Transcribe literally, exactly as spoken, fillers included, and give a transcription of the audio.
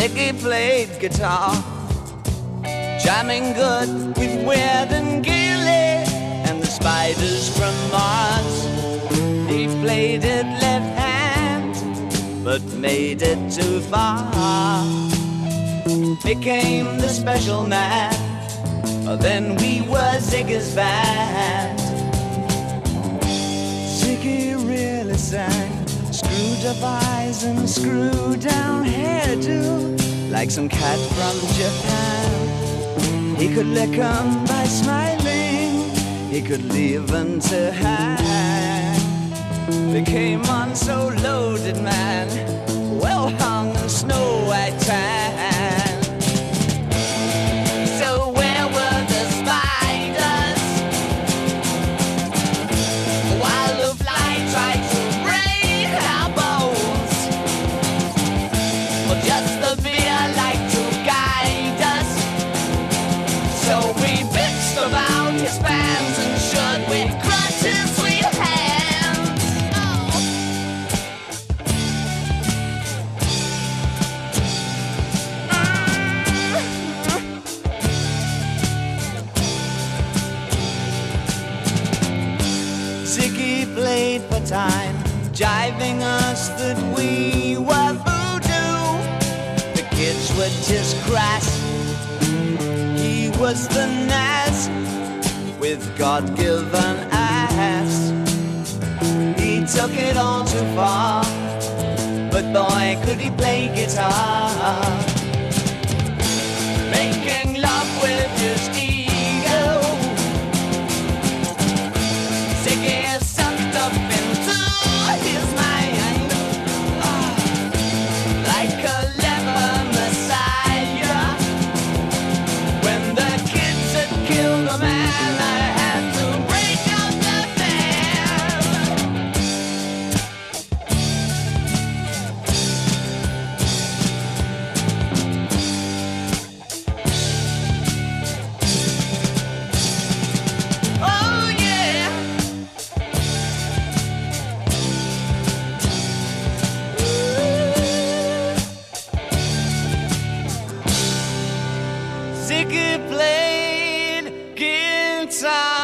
Ziggy played guitar, jamming good with Weird and Gilly and the Spiders from Mars. He played it left hand, but made it too far. Became the special man, then we were Ziggy's band. Ziggy really sang, screwed up eyes and screwed down hairdo, like some cat from Japan. He could lick 'em by smiling, he could leave 'em to hang. Became one so loaded man, well hung in snow white tan. So where were the spiders while the fly tried to break our bones? Or just the fear like to guide us? So we bitched about his fans and should with crutches sweet hands. Oh. Ziggy played for time, jiving us that we were voodoo. The kids were just crass, he was the Nas with God-given ass. He took it all too far, but boy could he play guitar. Making love with his ego, Ziggy sucked up into his mind, oh, like a leper messiah. When the kids had killed a man, I had to break up the band. Oh yeah. Ziggy played guitar.